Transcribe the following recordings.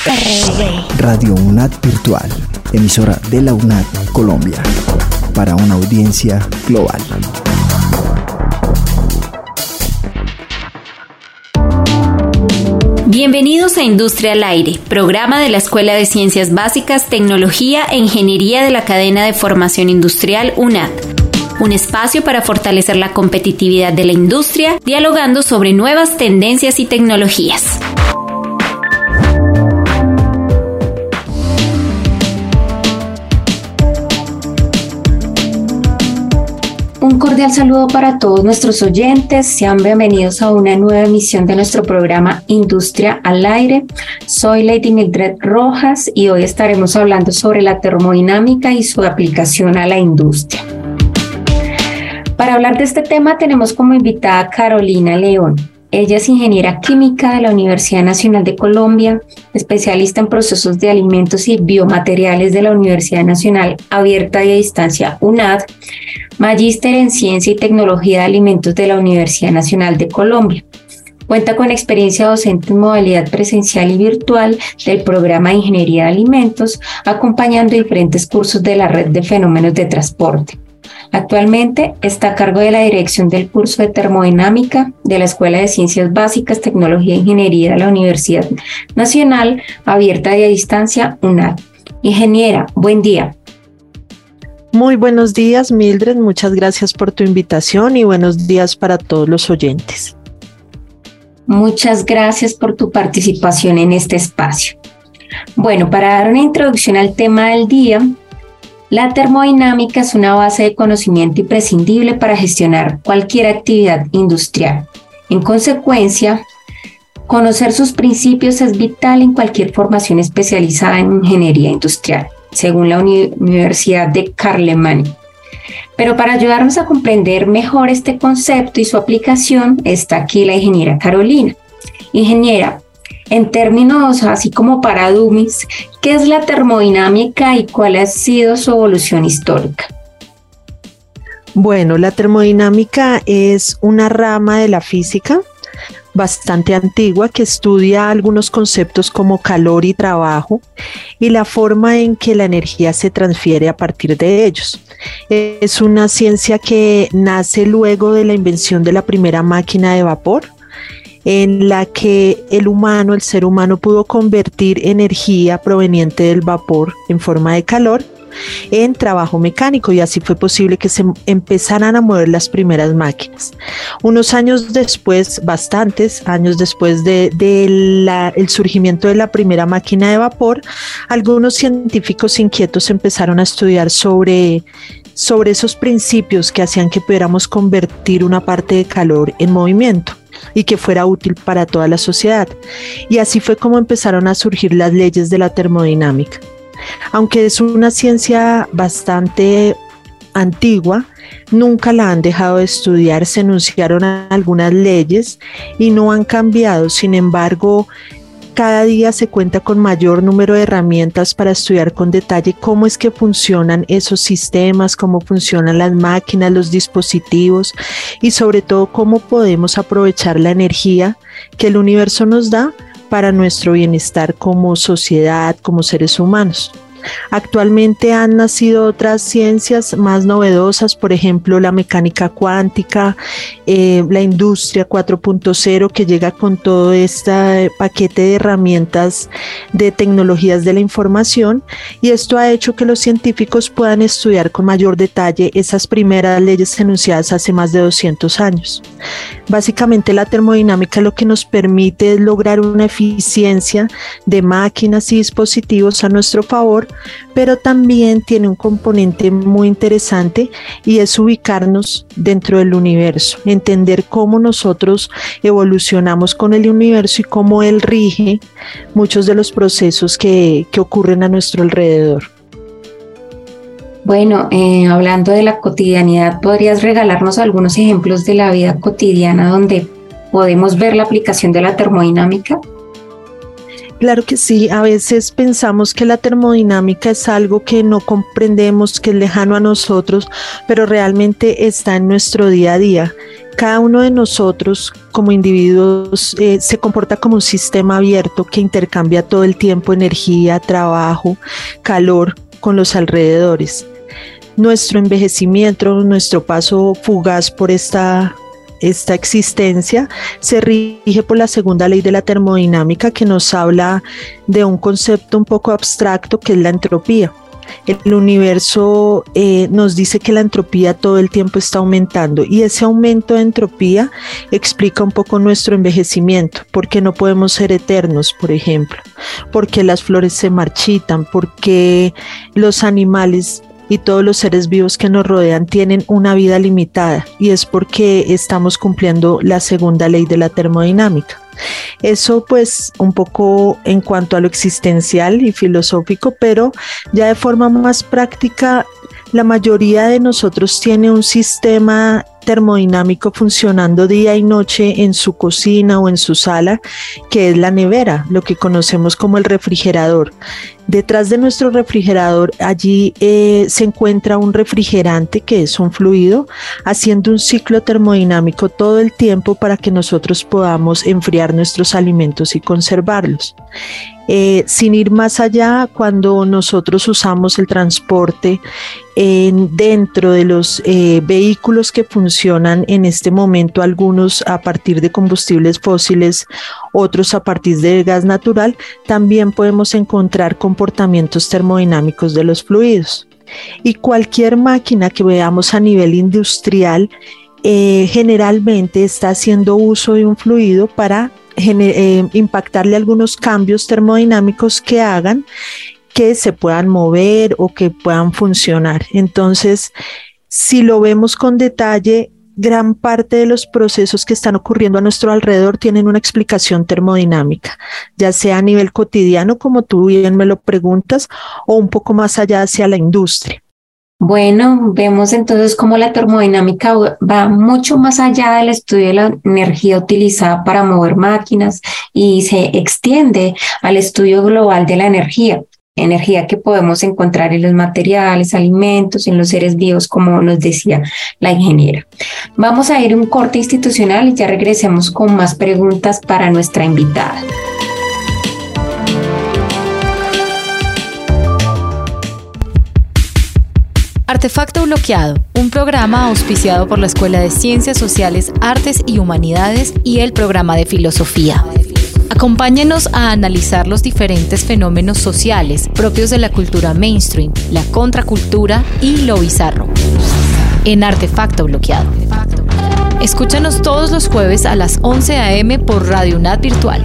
Radio UNAD Virtual, emisora de la UNAD Colombia, para una audiencia global. Bienvenidos a Industria al Aire, programa de la Escuela de Ciencias Básicas, Tecnología e Ingeniería de la Cadena de Formación Industrial UNAD. Un espacio para fortalecer la competitividad de la industria, dialogando sobre nuevas tendencias y tecnologías. Un cordial saludo para todos nuestros oyentes. Sean bienvenidos a una nueva emisión de nuestro programa Industria al Aire. Soy Lady Mildred Rojas y hoy estaremos hablando sobre la termodinámica y su aplicación a la industria. Para hablar de este tema tenemos como invitada a Carolina León. Ella es ingeniera química de la Universidad Nacional de Colombia, especialista en procesos de alimentos y biomateriales de la Universidad Nacional Abierta y a Distancia UNAD, magíster en Ciencia y Tecnología de Alimentos de la Universidad Nacional de Colombia. Cuenta con experiencia docente en modalidad presencial y virtual del programa de Ingeniería de Alimentos, acompañando diferentes cursos de la Red de Fenómenos de Transporte. Actualmente está a cargo de la dirección del curso de termodinámica de la Escuela de Ciencias Básicas, Tecnología e Ingeniería de la Universidad Nacional Abierta y a Distancia UNAD. Ingeniera, buen día. Muy buenos días, Mildred. Muchas gracias por tu invitación y buenos días para todos los oyentes. Muchas gracias por tu participación en este espacio. Bueno, para dar una introducción al tema del día, la termodinámica es una base de conocimiento imprescindible para gestionar cualquier actividad industrial. En consecuencia, conocer sus principios es vital en cualquier formación especializada en ingeniería industrial, según la Universidad de Carlemany. Pero para ayudarnos a comprender mejor este concepto y su aplicación, está aquí la ingeniera Carolina. Ingeniera, en términos así como para dummies, ¿qué es la termodinámica y cuál ha sido su evolución histórica? Bueno, la termodinámica es una rama de la física bastante antigua que estudia algunos conceptos como calor y trabajo y la forma en que la energía se transfiere a partir de ellos. Es una ciencia que nace luego de la invención de la primera máquina de vapor, en la que el ser humano pudo convertir energía proveniente del vapor en forma de calor en trabajo mecánico, y así fue posible que se empezaran a mover las primeras máquinas. Unos años después, bastantes años después del surgimiento de la primera máquina de vapor, algunos científicos inquietos empezaron a estudiar sobre esos principios que hacían que pudiéramos convertir una parte de calor en movimiento y que fuera útil para toda la sociedad. Y así fue como empezaron a surgir las leyes de la termodinámica. Aunque es una ciencia bastante antigua, nunca la han dejado de estudiar. Se enunciaron algunas leyes y no han cambiado. Sin embargo, cada día se cuenta con mayor número de herramientas para estudiar con detalle cómo es que funcionan esos sistemas, cómo funcionan las máquinas, los dispositivos y sobre todo cómo podemos aprovechar la energía que el universo nos da para nuestro bienestar como sociedad, como seres humanos. Actualmente han nacido otras ciencias más novedosas, por ejemplo la mecánica cuántica, la industria 4.0 que llega con todo este paquete de herramientas de tecnologías de la información, y esto ha hecho que los científicos puedan estudiar con mayor detalle esas primeras leyes enunciadas hace más de 200 años. Básicamente la termodinámica lo que nos permite es lograr una eficiencia de máquinas y dispositivos a nuestro favor, pero también tiene un componente muy interesante y es ubicarnos dentro del universo, entender cómo nosotros evolucionamos con el universo y cómo él rige muchos de los procesos que ocurren a nuestro alrededor. Bueno, hablando de la cotidianidad, ¿podrías regalarnos algunos ejemplos de la vida cotidiana donde podemos ver la aplicación de la termodinámica? Claro que sí, a veces pensamos que la termodinámica es algo que no comprendemos, que es lejano a nosotros, pero realmente está en nuestro día a día. Cada uno de nosotros como individuos se comporta como un sistema abierto que intercambia todo el tiempo energía, trabajo, calor con los alrededores. Nuestro envejecimiento, nuestro paso fugaz por esta existencia se rige por la segunda ley de la termodinámica, que nos habla de un concepto un poco abstracto que es la entropía. El universo nos dice que la entropía todo el tiempo está aumentando, y ese aumento de entropía explica un poco nuestro envejecimiento, porque no podemos ser eternos, por ejemplo, porque las flores se marchitan, porque los animales y todos los seres vivos que nos rodean tienen una vida limitada, y es porque estamos cumpliendo la segunda ley de la termodinámica. Eso pues un poco en cuanto a lo existencial y filosófico, pero ya de forma más práctica, la mayoría de nosotros tiene un sistema termodinámico funcionando día y noche en su cocina o en su sala, que es la nevera, lo que conocemos como el refrigerador. Detrás de nuestro refrigerador, allí se encuentra un refrigerante, que es un fluido, haciendo un ciclo termodinámico todo el tiempo para que nosotros podamos enfriar nuestros alimentos y conservarlos. Sin ir más allá, cuando nosotros usamos el transporte dentro de los vehículos que funcionan en este momento, algunos a partir de combustibles fósiles, otros a partir de gas natural, también podemos encontrar comportamientos termodinámicos de los fluidos. Y cualquier máquina que veamos a nivel industrial generalmente está haciendo uso de un fluido para impactarle algunos cambios termodinámicos que hagan que se puedan mover o que puedan funcionar. Entonces, si lo vemos con detalle, gran parte de los procesos que están ocurriendo a nuestro alrededor tienen una explicación termodinámica, ya sea a nivel cotidiano, como tú bien me lo preguntas, o un poco más allá hacia la industria. Bueno, vemos entonces cómo la termodinámica va mucho más allá del estudio de la energía utilizada para mover máquinas y se extiende al estudio global de la energía que podemos encontrar en los materiales, alimentos, en los seres vivos, como nos decía la ingeniera. Vamos a ir a un corte institucional y ya regresemos con más preguntas para nuestra invitada. Artefacto Bloqueado, un programa auspiciado por la Escuela de Ciencias Sociales, Artes y Humanidades y el programa de Filosofía. Acompáñenos a analizar los diferentes fenómenos sociales propios de la cultura mainstream, la contracultura y lo bizarro. En Artefacto Bloqueado. Escúchanos todos los jueves a las 11 a.m. por Radio UNAD Virtual.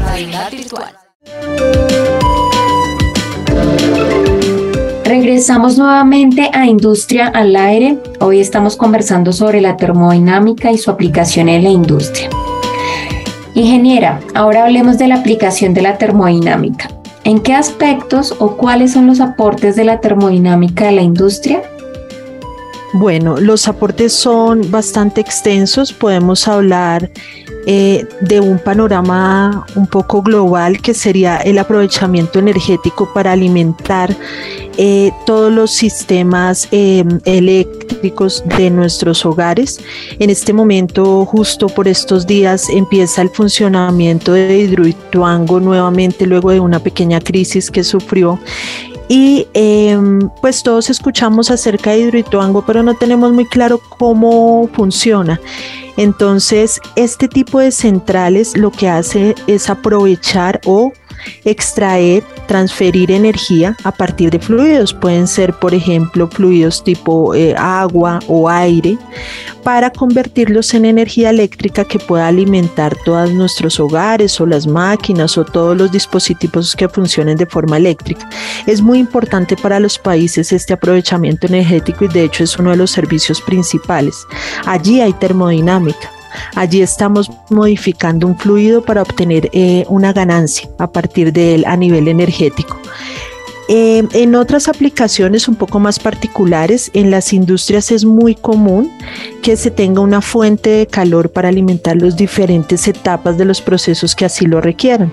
Regresamos nuevamente a Industria al Aire. Hoy estamos conversando sobre la termodinámica y su aplicación en la industria. Ingeniera, ahora hablemos de la aplicación de la termodinámica. ¿En qué aspectos o cuáles son los aportes de la termodinámica a la industria? Bueno, los aportes son bastante extensos. Podemos hablar de un panorama un poco global, que sería el aprovechamiento energético para alimentar todos los sistemas eléctricos de nuestros hogares. En este momento, justo por estos días, empieza el funcionamiento de Hidroituango nuevamente, luego de una pequeña crisis que sufrió. Y pues todos escuchamos acerca de Hidroituango, pero no tenemos muy claro cómo funciona. Entonces, este tipo de centrales lo que hace es aprovechar o extraer, transferir energía a partir de fluidos. Pueden ser, por ejemplo, fluidos tipo agua o aire, para convertirlos en energía eléctrica que pueda alimentar todos nuestros hogares o las máquinas o todos los dispositivos que funcionen de forma eléctrica. Es muy importante para los países este aprovechamiento energético, y de hecho es uno de los servicios principales. Allí hay termodinámica. Allí estamos modificando un fluido para obtener una ganancia a partir de él a nivel energético. En otras aplicaciones un poco más particulares, en las industrias es muy común que se tenga una fuente de calor para alimentar las diferentes etapas de los procesos que así lo requieran.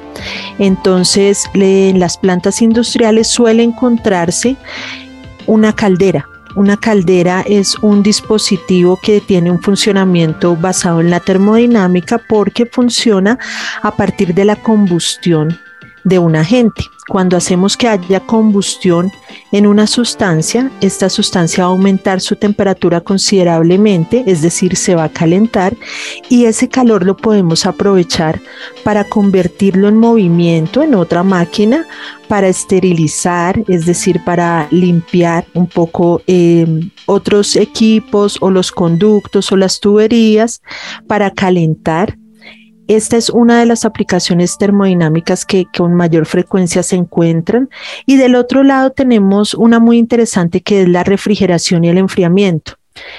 Entonces, en las plantas industriales suele encontrarse una caldera Una caldera es un dispositivo que tiene un funcionamiento basado en la termodinámica porque funciona a partir de la combustión de un agente. Cuando hacemos que haya combustión en una sustancia, esta sustancia va a aumentar su temperatura considerablemente, es decir, se va a calentar, y ese calor lo podemos aprovechar para convertirlo en movimiento en otra máquina, para esterilizar, es decir, para limpiar un poco otros equipos o los conductos o las tuberías, para calentar. Esta es una de las aplicaciones termodinámicas que con mayor frecuencia se encuentran. Y del otro lado tenemos una muy interesante que es la refrigeración y el enfriamiento.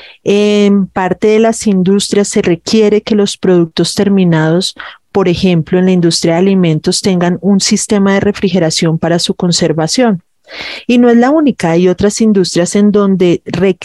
En parte de las industrias se requiere que los productos terminados, por ejemplo, en la industria de alimentos, tengan un sistema de refrigeración para su conservación. Y no es la única, hay otras industrias en donde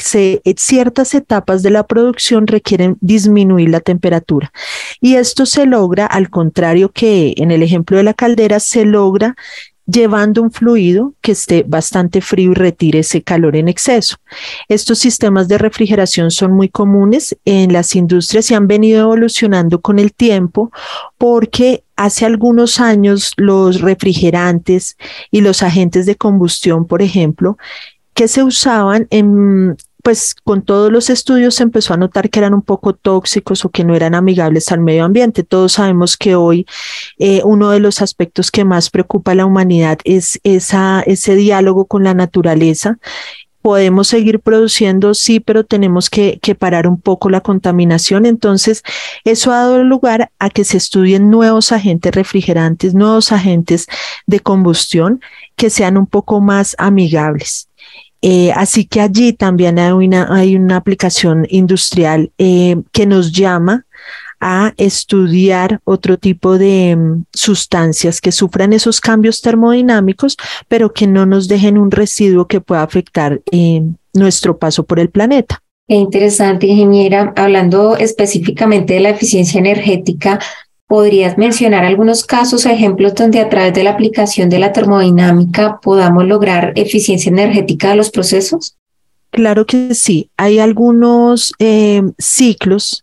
ciertas etapas de la producción requieren disminuir la temperatura. Y esto se logra, al contrario que en el ejemplo de la caldera, se logra llevando un fluido que esté bastante frío y retire ese calor en exceso. Estos sistemas de refrigeración son muy comunes en las industrias y han venido evolucionando con el tiempo porque hace algunos años los refrigerantes y los agentes de combustión, por ejemplo, que se usaban pues con todos los estudios se empezó a notar que eran un poco tóxicos o que no eran amigables al medio ambiente. Todos sabemos que hoy uno de los aspectos que más preocupa a la humanidad es ese diálogo con la naturaleza. Podemos seguir produciendo, sí, pero tenemos que parar un poco la contaminación. Entonces, eso ha dado lugar a que se estudien nuevos agentes refrigerantes, nuevos agentes de combustión que sean un poco más amigables. Así que allí también hay una aplicación industrial que nos llama a estudiar otro tipo de sustancias que sufran esos cambios termodinámicos, pero que no nos dejen un residuo que pueda afectar nuestro paso por el planeta. Qué interesante, ingeniera. Hablando específicamente de la eficiencia energética, ¿podrías mencionar algunos casos o ejemplos donde a través de la aplicación de la termodinámica podamos lograr eficiencia energética de los procesos? Claro que sí. Hay algunos ciclos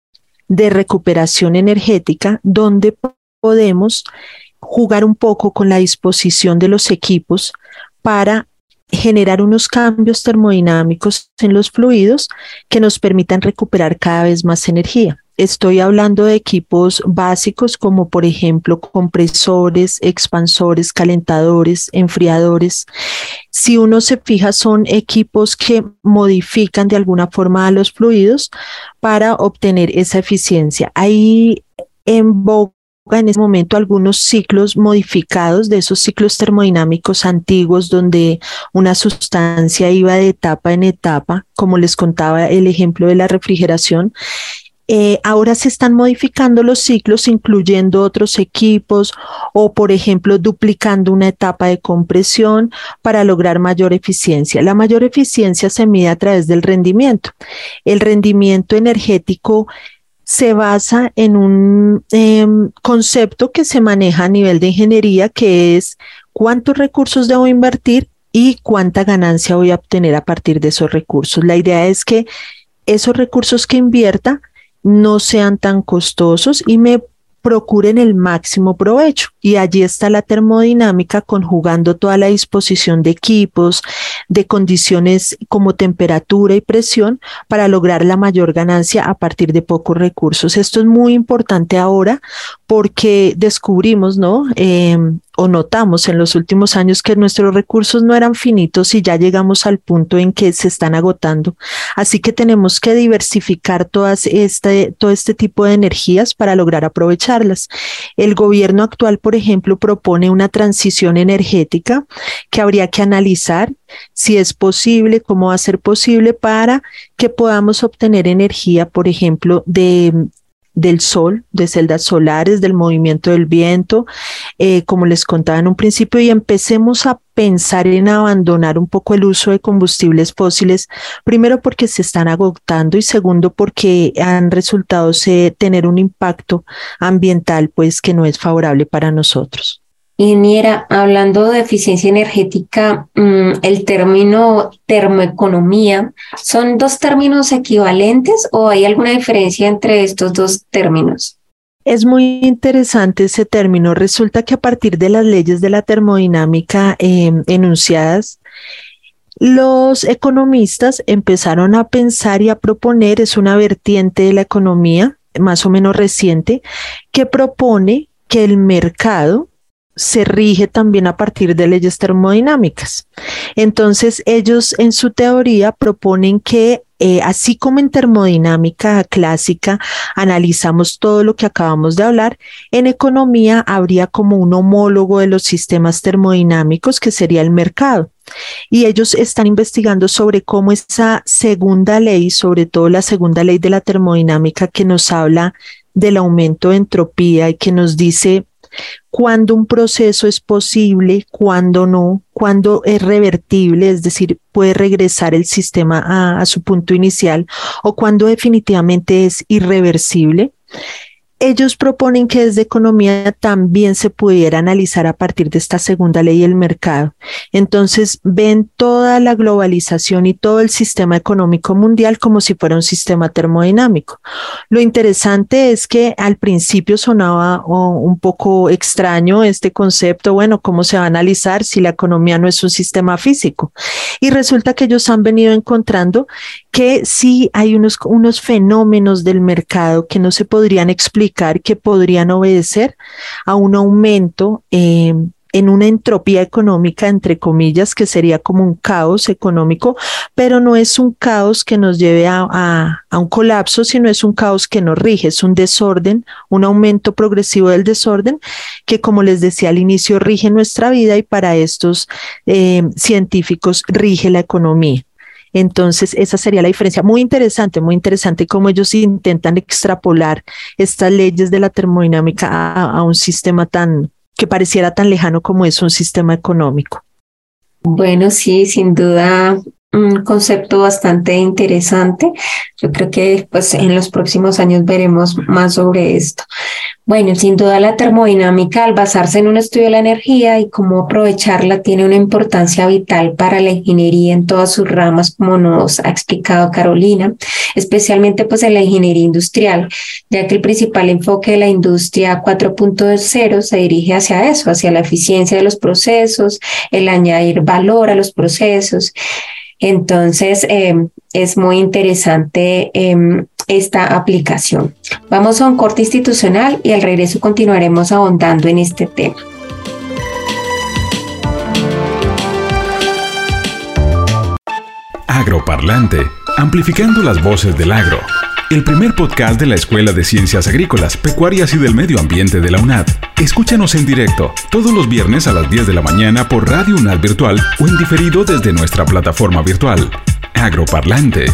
de recuperación energética donde podemos jugar un poco con la disposición de los equipos para generar unos cambios termodinámicos en los fluidos que nos permitan recuperar cada vez más energía. Estoy hablando de equipos básicos como por ejemplo compresores, expansores, calentadores, enfriadores. Si uno se fija, son equipos que modifican de alguna forma a los fluidos para obtener esa eficiencia. Hay en boga en este momento algunos ciclos modificados de esos ciclos termodinámicos antiguos donde una sustancia iba de etapa en etapa, como les contaba el ejemplo de la refrigeración. Ahora se están modificando los ciclos, incluyendo otros equipos o, por ejemplo, duplicando una etapa de compresión para lograr mayor eficiencia. La mayor eficiencia se mide a través del rendimiento. El rendimiento energético se basa en un concepto que se maneja a nivel de ingeniería, que es cuántos recursos debo invertir y cuánta ganancia voy a obtener a partir de esos recursos. La idea es que esos recursos que invierta no sean tan costosos y me procuren el máximo provecho. Y allí está la termodinámica conjugando toda la disposición de equipos, de condiciones como temperatura y presión para lograr la mayor ganancia a partir de pocos recursos. Esto es muy importante ahora porque descubrimos, ¿no? O notamos en los últimos años que nuestros recursos no eran finitos y ya llegamos al punto en que se están agotando. Así que tenemos que diversificar todo este tipo de energías para lograr aprovecharlas. El gobierno actual, por ejemplo, propone una transición energética que habría que analizar si es posible, cómo va a ser posible para que podamos obtener energía, por ejemplo, del sol, de celdas solares, del movimiento del viento, como les contaba en un principio, y empecemos a pensar en abandonar un poco el uso de combustibles fósiles, primero porque se están agotando y segundo porque han resultado tener un impacto ambiental pues que no es favorable para nosotros. Ingeniera, hablando de eficiencia energética, el término termoeconomía, ¿son dos términos equivalentes o hay alguna diferencia entre estos dos términos? Es muy interesante ese término. Resulta que a partir de las leyes de la termodinámica enunciadas, los economistas empezaron a pensar y a proponer, es una vertiente de la economía más o menos reciente, que propone que el mercado se rige también a partir de leyes termodinámicas. Entonces, ellos en su teoría proponen que así como en termodinámica clásica analizamos todo lo que acabamos de hablar, en economía habría como un homólogo de los sistemas termodinámicos que sería el mercado. Y ellos están investigando sobre cómo esa segunda ley, sobre todo la segunda ley de la termodinámica que nos habla del aumento de entropía y que nos dice cuándo un proceso es posible, cuándo no, cuándo es revertible, es decir, puede regresar el sistema a su punto inicial, o cuándo definitivamente es irreversible. Ellos proponen que desde economía también se pudiera analizar a partir de esta segunda ley del mercado. Entonces ven toda la globalización y todo el sistema económico mundial como si fuera un sistema termodinámico. Lo interesante es que al principio sonaba un poco extraño este concepto, bueno, ¿cómo se va a analizar si la economía no es un sistema físico? Y resulta que ellos han venido encontrando que sí hay unos fenómenos del mercado que no se podrían explicar, que podrían obedecer a un aumento en una entropía económica, entre comillas, que sería como un caos económico, pero no es un caos que nos lleve a un colapso, sino es un caos que nos rige, es un desorden, un aumento progresivo del desorden que, como les decía al inicio, rige nuestra vida y para estos científicos rige la economía. Entonces, esa sería la diferencia. Muy interesante cómo ellos intentan extrapolar estas leyes de la termodinámica a un sistema que pareciera tan lejano como es un sistema económico. Bueno, sí, sin duda un concepto bastante interesante. Yo creo que pues en los próximos años veremos más sobre esto. Bueno, sin duda la termodinámica, al basarse en un estudio de la energía y cómo aprovecharla, tiene una importancia vital para la ingeniería en todas sus ramas, como nos ha explicado Carolina, especialmente pues en la ingeniería industrial, ya que el principal enfoque de la industria 4.0 se dirige hacia eso, hacia la eficiencia de los procesos, el añadir valor a los procesos. Entonces, es muy interesante esta aplicación. Vamos a un corte institucional y al regreso continuaremos ahondando en este tema. Agroparlante, amplificando las voces del agro. El primer podcast de la Escuela de Ciencias Agrícolas, Pecuarias y del Medio Ambiente de la UNAD. Escúchanos en directo todos los viernes a las 10 de la mañana por Radio UNAD Virtual o en diferido desde nuestra plataforma virtual. Agroparlante.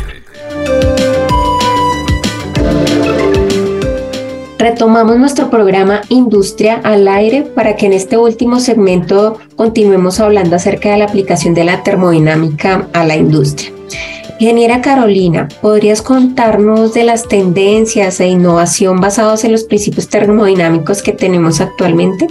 Retomamos nuestro programa Industria al Aire para que en este último segmento continuemos hablando acerca de la aplicación de la termodinámica a la industria. Ingeniera Carolina, ¿podrías contarnos de las tendencias e innovación basadas en los principios termodinámicos que tenemos actualmente?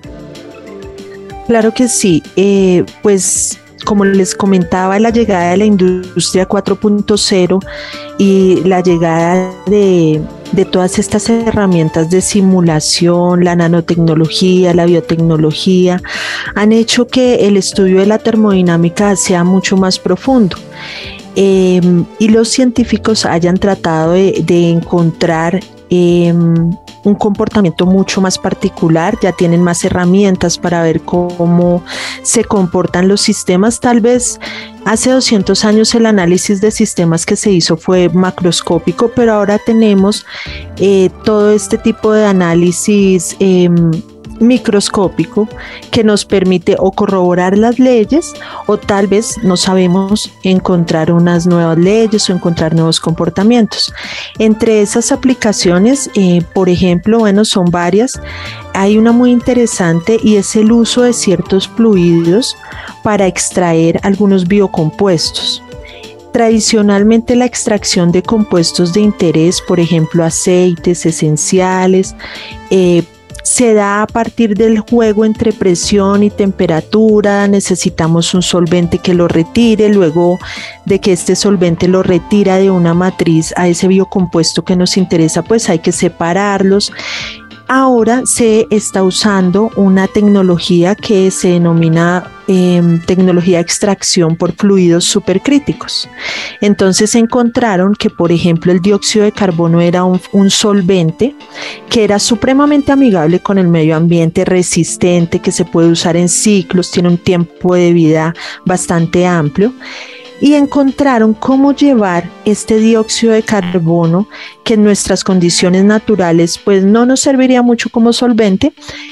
Claro que sí. Pues como les comentaba, la llegada de la industria 4.0 y la llegada de todas estas herramientas de simulación, la nanotecnología, la biotecnología, han hecho que el estudio de la termodinámica sea mucho más profundo. Y los científicos hayan tratado de encontrar un comportamiento mucho más particular, ya tienen más herramientas para ver cómo se comportan los sistemas. Tal vez hace 200 años el análisis de sistemas que se hizo fue macroscópico, pero ahora tenemos todo este tipo de análisis microscópico que nos permite o corroborar las leyes o tal vez no sabemos encontrar unas nuevas leyes o encontrar nuevos comportamientos. Entre esas aplicaciones, por ejemplo, bueno, son varias. Hay una muy interesante y es el uso de ciertos fluidos para extraer algunos biocompuestos. Tradicionalmente la extracción de compuestos de interés, por ejemplo aceites esenciales, se da a partir del juego entre presión y temperatura. Necesitamos un solvente que lo retire, luego de que este solvente lo retira de una matriz a ese biocompuesto que nos interesa, pues hay que separarlos. Ahora se está usando una tecnología que se denomina tecnología de extracción por fluidos supercríticos. Entonces encontraron que, por ejemplo, el dióxido de carbono era un solvente que era supremamente amigable con el medio ambiente, resistente, que se puede usar en ciclos, tiene un tiempo de vida bastante amplio. Y encontraron cómo llevar este dióxido de carbono, que en nuestras condiciones naturales pues no nos serviría mucho como solvente,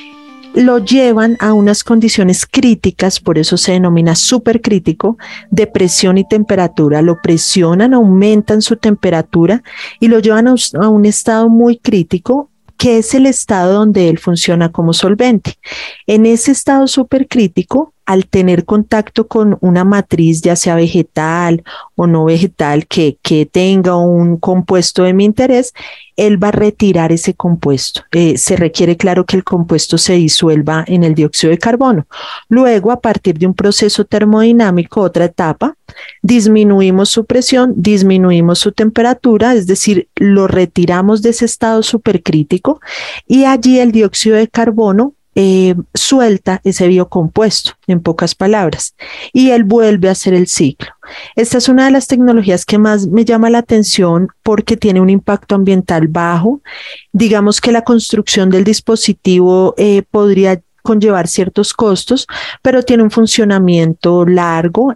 lo llevan a unas condiciones críticas, por eso se denomina supercrítico, de presión y temperatura. Lo presionan, aumentan su temperatura y lo llevan a un estado muy crítico, que es el estado donde él funciona como solvente. En ese estado supercrítico, al tener contacto con una matriz, ya sea vegetal o no vegetal, que tenga un compuesto de mi interés, él va a retirar ese compuesto. Se requiere, claro, que el compuesto se disuelva en el dióxido de carbono. Luego, a partir de un proceso termodinámico, otra etapa, disminuimos su presión, disminuimos su temperatura, es decir, lo retiramos de ese estado supercrítico y allí el dióxido de carbono suelta ese biocompuesto, en pocas palabras, y él vuelve a hacer el ciclo. Esta es una de las tecnologías que más me llama la atención porque tiene un impacto ambiental bajo. Digamos que la construcción del dispositivo podría conllevar ciertos costos, pero tiene un funcionamiento largo,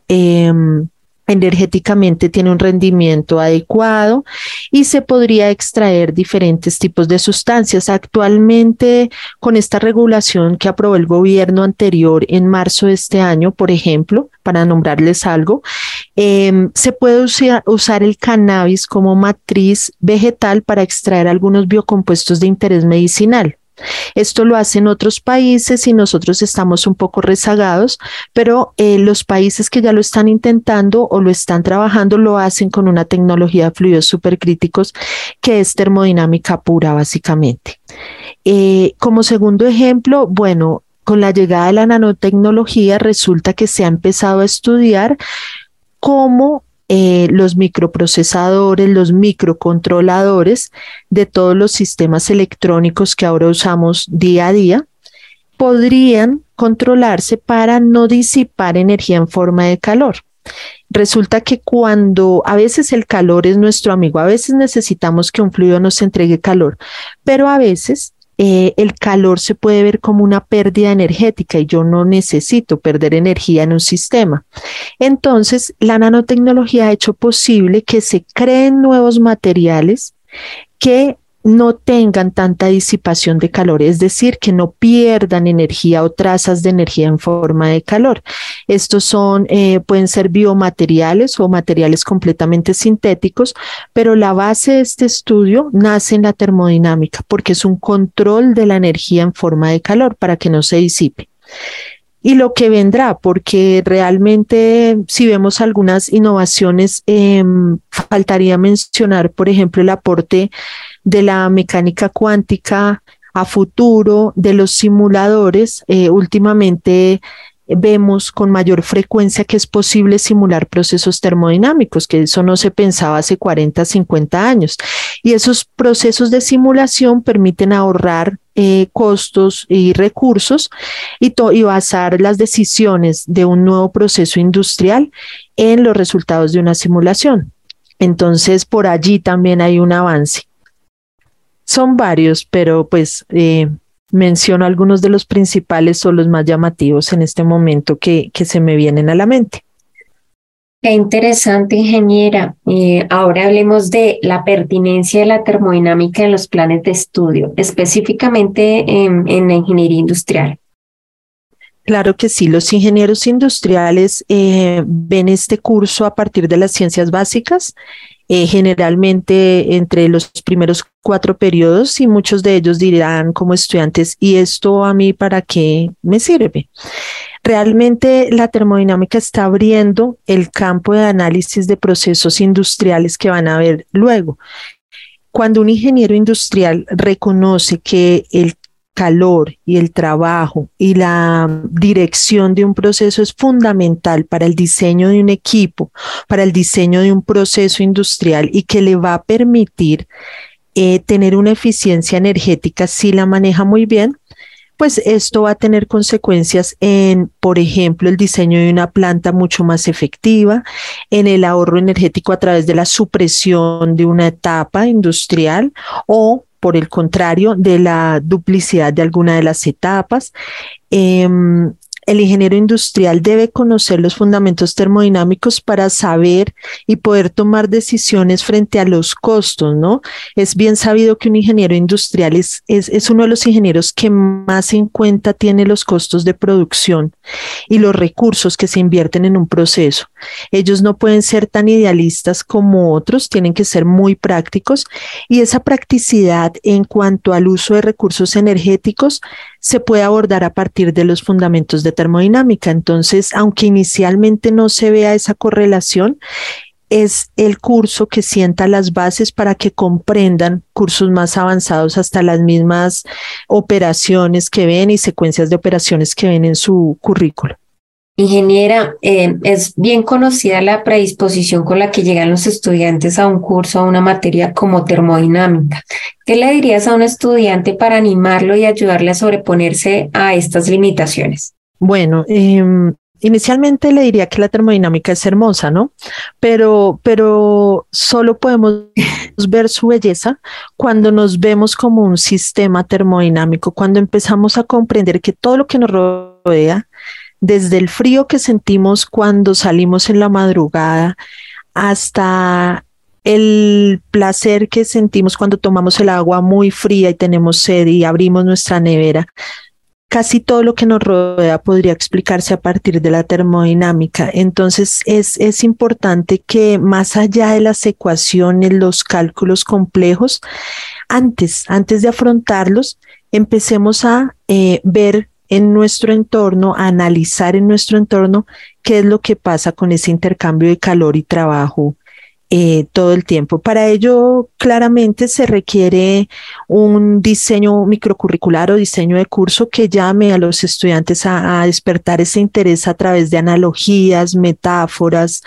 energéticamente tiene un rendimiento adecuado y se podría extraer diferentes tipos de sustancias. Actualmente, con esta regulación que aprobó el gobierno anterior en marzo de este año, por ejemplo, para nombrarles algo, se puede usar el cannabis como matriz vegetal para extraer algunos biocompuestos de interés medicinal. Esto lo hacen otros países y nosotros estamos un poco rezagados, pero los países que ya lo están intentando o lo están trabajando lo hacen con una tecnología de fluidos supercríticos que es termodinámica pura, básicamente. Como segundo ejemplo, bueno, con la llegada de la nanotecnología resulta que se ha empezado a estudiar cómo los microprocesadores, los microcontroladores de todos los sistemas electrónicos que ahora usamos día a día podrían controlarse para no disipar energía en forma de calor. Resulta que cuando a veces el calor es nuestro amigo, a veces necesitamos que un fluido nos entregue calor, pero a veces el calor se puede ver como una pérdida energética y yo no necesito perder energía en un sistema. Entonces, la nanotecnología ha hecho posible que se creen nuevos materiales que no tengan tanta disipación de calor, es decir, que no pierdan energía o trazas de energía en forma de calor. Estos pueden ser biomateriales o materiales completamente sintéticos, pero la base de este estudio nace en la termodinámica porque es un control de la energía en forma de calor para que no se disipe. Y lo que vendrá, porque realmente si vemos algunas innovaciones, faltaría mencionar, por ejemplo, el aporte de la mecánica cuántica a futuro, de los simuladores. Últimamente vemos con mayor frecuencia que es posible simular procesos termodinámicos, que eso no se pensaba hace 40, 50 años. Y esos procesos de simulación permiten ahorrar costos y recursos y basar las decisiones de un nuevo proceso industrial en los resultados de una simulación. Entonces, por allí también hay un avance. Son varios, pero pues menciono algunos de los principales o los más llamativos en este momento que se me vienen a la mente. Qué interesante, ingeniera. Ahora hablemos de la pertinencia de la termodinámica en los planes de estudio, específicamente en la ingeniería industrial. Claro que sí, los ingenieros industriales ven este curso a partir de las ciencias básicas, generalmente entre los primeros 4 periodos, y muchos de ellos dirán como estudiantes, ¿y esto a mí para qué me sirve? Realmente la termodinámica está abriendo el campo de análisis de procesos industriales que van a ver luego. Cuando un ingeniero industrial reconoce que el calor y el trabajo y la dirección de un proceso es fundamental para el diseño de un equipo, para el diseño de un proceso industrial y que le va a permitir tener una eficiencia energética si la maneja muy bien, pues esto va a tener consecuencias en, por ejemplo, el diseño de una planta mucho más efectiva, en el ahorro energético a través de la supresión de una etapa industrial o, por el contrario, de la duplicidad de alguna de las etapas. El ingeniero industrial debe conocer los fundamentos termodinámicos para saber y poder tomar decisiones frente a los costos, ¿no? Es bien sabido que un ingeniero industrial es uno de los ingenieros que más en cuenta tiene los costos de producción y los recursos que se invierten en un proceso. Ellos no pueden ser tan idealistas como otros, tienen que ser muy prácticos, y esa practicidad en cuanto al uso de recursos energéticos se puede abordar a partir de los fundamentos de termodinámica. Entonces, aunque inicialmente no se vea esa correlación, es el curso que sienta las bases para que comprendan cursos más avanzados hasta las mismas operaciones que ven y secuencias de operaciones que ven en su currículo. Ingeniera, es bien conocida la predisposición con la que llegan los estudiantes a un curso, a una materia como termodinámica. ¿Qué le dirías a un estudiante para animarlo y ayudarle a sobreponerse a estas limitaciones? Bueno, inicialmente le diría que la termodinámica es hermosa, ¿no? Pero solo podemos ver su belleza cuando nos vemos como un sistema termodinámico, cuando empezamos a comprender que todo lo que nos rodea, desde el frío que sentimos cuando salimos en la madrugada hasta el placer que sentimos cuando tomamos el agua muy fría y tenemos sed y abrimos nuestra nevera, casi todo lo que nos rodea podría explicarse a partir de la termodinámica. Entonces es importante que más allá de las ecuaciones, los cálculos complejos, antes de afrontarlos, empecemos a ver en nuestro entorno, a analizar en nuestro entorno qué es lo que pasa con ese intercambio de calor y trabajo todo el tiempo. Para ello, claramente se requiere un diseño microcurricular o diseño de curso que llame a los estudiantes a despertar ese interés a través de analogías, metáforas,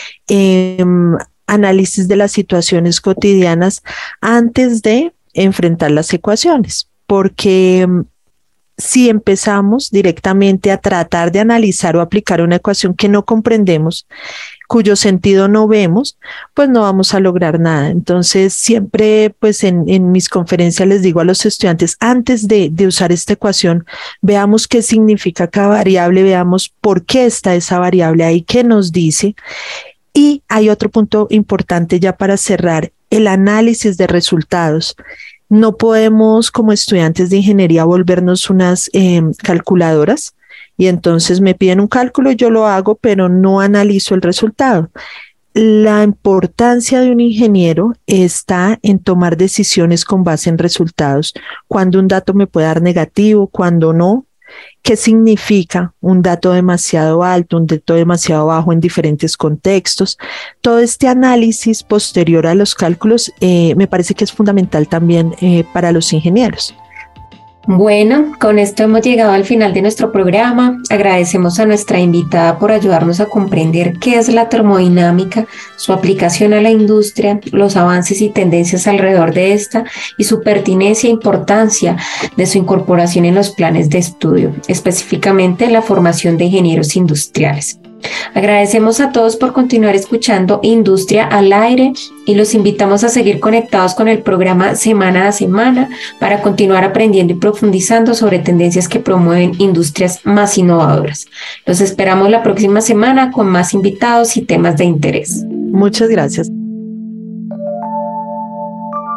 análisis de las situaciones cotidianas antes de enfrentar las ecuaciones, porque si empezamos directamente a tratar de analizar o aplicar una ecuación que no comprendemos, cuyo sentido no vemos, pues no vamos a lograr nada. Entonces, siempre pues en mis conferencias les digo a los estudiantes, antes de usar esta ecuación, veamos qué significa cada variable, veamos por qué está esa variable ahí, qué nos dice. Y hay otro punto importante ya para cerrar, el análisis de resultados. No podemos, como estudiantes de ingeniería, volvernos unas calculadoras y entonces me piden un cálculo y yo lo hago, pero no analizo el resultado. La importancia de un ingeniero está en tomar decisiones con base en resultados. Cuando un dato me puede dar negativo, cuando no. ¿Qué significa un dato demasiado alto, un dato demasiado bajo en diferentes contextos? Todo este análisis posterior a los cálculos me parece que es fundamental también para los ingenieros. Bueno, con esto hemos llegado al final de nuestro programa. Agradecemos a nuestra invitada por ayudarnos a comprender qué es la termodinámica, su aplicación a la industria, los avances y tendencias alrededor de esta y su pertinencia e importancia de su incorporación en los planes de estudio, específicamente en la formación de ingenieros industriales. Agradecemos a todos por continuar escuchando Industria al Aire y los invitamos a seguir conectados con el programa semana a semana para continuar aprendiendo y profundizando sobre tendencias que promueven industrias más innovadoras. Los esperamos la próxima semana con más invitados y temas de interés. Muchas gracias.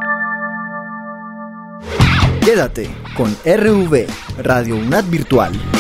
Quédate con RV, Radio UNAD Virtual.